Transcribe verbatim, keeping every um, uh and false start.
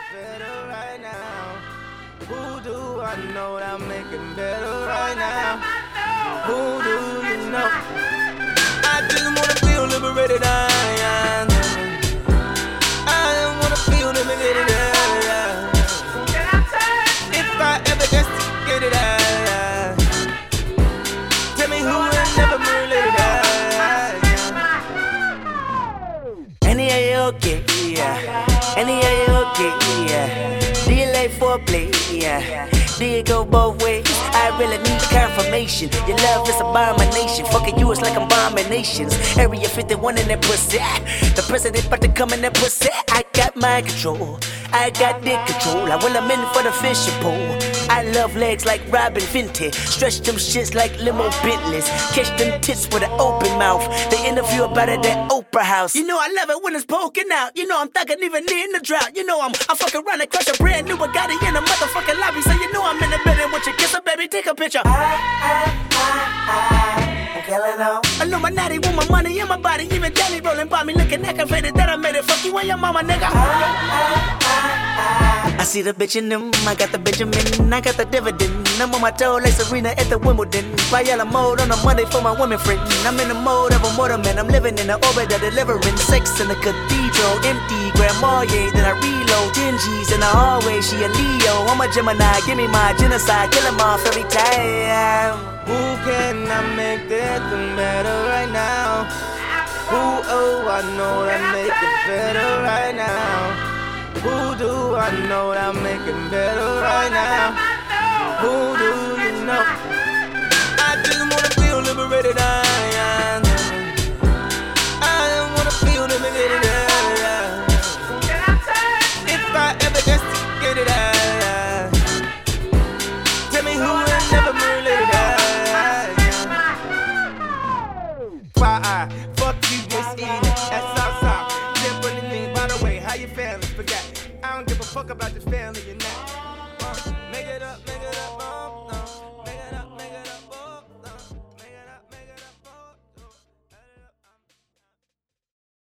better right now? Who do I know that make it better right now? Who do you know? I just wanna feel liberated. I, I, I just wanna feel liberated. I, if I ever investigated, I, tell me who I never related. Any are you okay? Yeah. Any are you okay? Yeah. Do you like foreplay? Yeah. Do you go both ways? I really need confirmation. Your love is abomination. Fucking you is like abominations. Area fifty-one in that pussy. The president about to come in that pussy. I got mind control. I got dick control. I will I'm in for the fishing pole. I love legs like Robin Fenty. Stretch them shits like limo Bentleys. Catch them tits with an open mouth. They interview about it at Oprah House. You know I love it when it's poking out. You know I'm thugging even in the drought. You know I'm I'm fucking around and crush a brand new Bugatti in a motherfucking lobby. So you know I'm in the building with your kisser, baby. Take a picture. I, I, I, I, I'm killing out. Illuminati with my money in my body. Even Danny rolling by me looking aggravated that I made it. Fuck you and your mama, nigga. I, I, I, I, I see the bitch in them. I got the Benjamin. I got the dividend. I'm on my toe like Serena at the Wimbledon. Viola mode on a Monday for my women friend. I'm in the mode of a motorman. I'm living in the orbit of delivering sex in the cathedral. Empty grandma, yeah, then I reload. Dingy's in the hallway, she a Leo. I'm a Gemini, give me my genocide. Kill 'em off every time. Who can I make that better right now? Who, oh, I know that make it better right now. Who do I know that make it better right now? Who do you know? I just wanna feel liberated. I, I, I just wanna feel liberated. I, if I ever investigated, I, tell me who I never related. I, why I fuck you this evening? That's outside. Can't put anything by the way. How you feeling? Forget. I don't give a fuck about your family.